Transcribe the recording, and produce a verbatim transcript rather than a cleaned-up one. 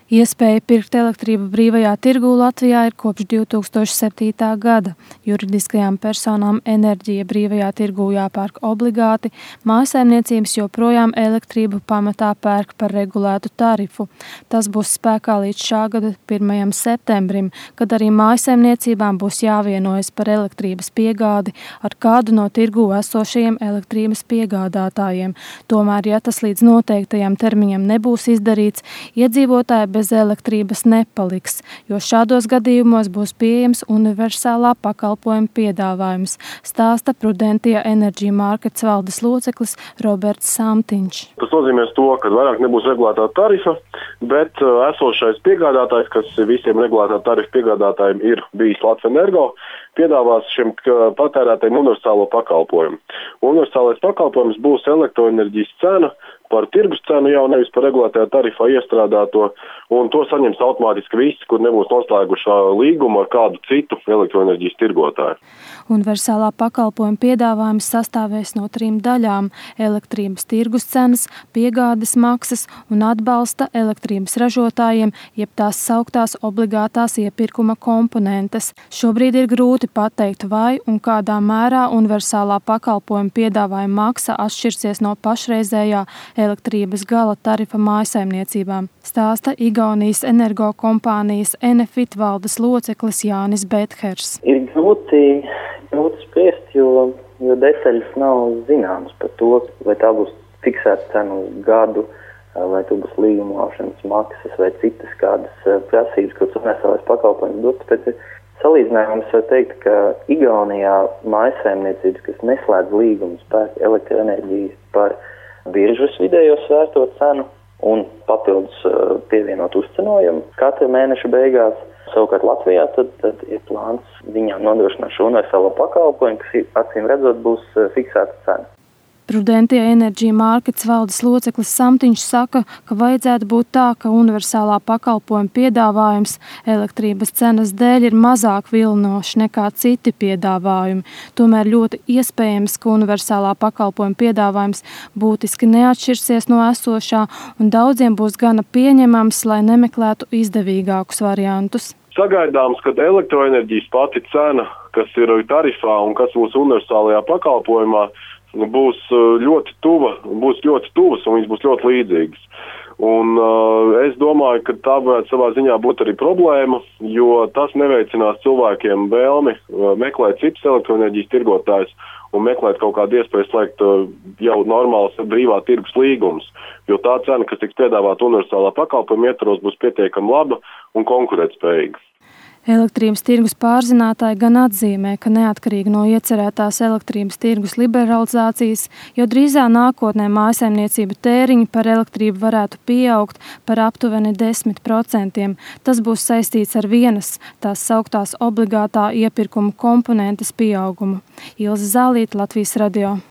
Iespēja pirkt elektrību brīvajā tirgū Latvijā ir kopš divi tūkstoši septītā gada. Juridiskajām personām enerģija brīvajā tirgū jāpērk obligāti, mājsaimniecības joprojām elektrību pamatā pērk par regulētu tarifu. Tas būs spēkā līdz šā gada pirmajam septembrim, kad arī mājsaimniecībām būs jāvienojas par elektrības piegādi ar kādu no tirgū esošajiem elektrības piegādātājiem. Tomēr, ja tas līdz noteiktajam termiņam nebūs izdarīts, iedzīvotāji bez elektrības nepaliks, jo šādos gadījumos būs pieejams universālā pakalpojuma piedāvājums, stāsta Prudentia Energy Markets valdes loceklis Roberts Samtiņš. Tas nozīmēs to, ka vairāk nebūs regulētā tarifa, bet uh, esošais piegādātājs, kas visiem regulētā tarifa piegādātājiem ir bijis Latvenergo, piedāvās šiem patērētājiem universālo pakalpojumu. Universālais pakalpojums būs elektroenerģijas cena par tirgus cenu, jau nevis par regulētajā tarifā iestrādāto, un to saņems automātiski visi, kur nebūs noslēgušā līguma ar kādu citu elektroenerģijas tirgotāju. Universālā pakalpojuma piedāvājums sastāvēs no trim daļām – elektrības tirgus cenas, piegādes maksas un atbalsta elektrības ražotājiem, jeb tās sauktās obligātās iepirkuma komponentes. Šobrīd ir grūti pateikt, vai un kādā mērā universālā pakalpojuma piedāvājuma maksa atšķirsies no pašreizējā elektrības gala tarifa mājsaimniecībām, stāsta Igaunijas energokompānijas Enefit valdes loceklis Jānis Bethers. Ir grūti, grūti spriest, jo, jo detaļas nav zināmas par to, vai tā būs fiksēta cena uz gadu, vai tur būs līgumlaušanas maksas vai citas kādas prasības, kuras universālais pakalpojums dot. Pēc salīdzinājums var teikt, ka Igaunijā mājsaimniecības, kas neslēdz līgumus, pērk elektroenerģijas par biržas vidējo svērto cenu un papildus uh, pievienot uzcenojumu katra mēneša beigās. Savukārt Latvijā tad, tad ir plāns viņām nodrošināt šo universālo pakalpojumu, kas acīm redzot būs uh, fiksēta cena. Prudentia Energy Markets valdes loceklis Samtiņš saka, ka vajadzētu būt tā, ka universālā pakalpojuma piedāvājums elektrības cenas dēļ ir mazāk vilinošs nekā citi piedāvājumi. Tomēr ļoti iespējams, ka universālā pakalpojuma piedāvājums būtiski neatšķirsies no esošā un daudziem būs gana pieņemams, lai nemeklētu izdevīgākus variantus. Sagaidāms, ka elektroenerģijas pati cena, kas ir tarifā un kas būs universālajā pakalpojumā, būs ļoti tuva, būs ļoti tuvas un viņas būs ļoti līdzīgas. Un uh, es domāju, ka tā varētu savā ziņā būt arī problēma, jo tas neveicinās cilvēkiem vēlmi uh, meklēt citus elektroenerģijas tirgotājus un meklēt kaut kādu iespēju slēgt uh, jau normāls brīvā tirgus līgumus, jo tā cena, kas tiks piedāvāta universālā pakalpojuma ietvaros, būs pietiekami laba un konkurētspējīga. Elektrības tirgus pārzinātāji gan atzīmē, ka neatkarīgi no iecerētās elektrības tirgus liberalizācijas, jo drīzā nākotnē mājsaimniecību tēriņi par elektrību varētu pieaugt par aptuveni desmit procentiem. Tas būs saistīts ar vienas tās sauktās obligātā iepirkuma komponentes pieaugumu. Ilze Zālīte, Latvijas radio.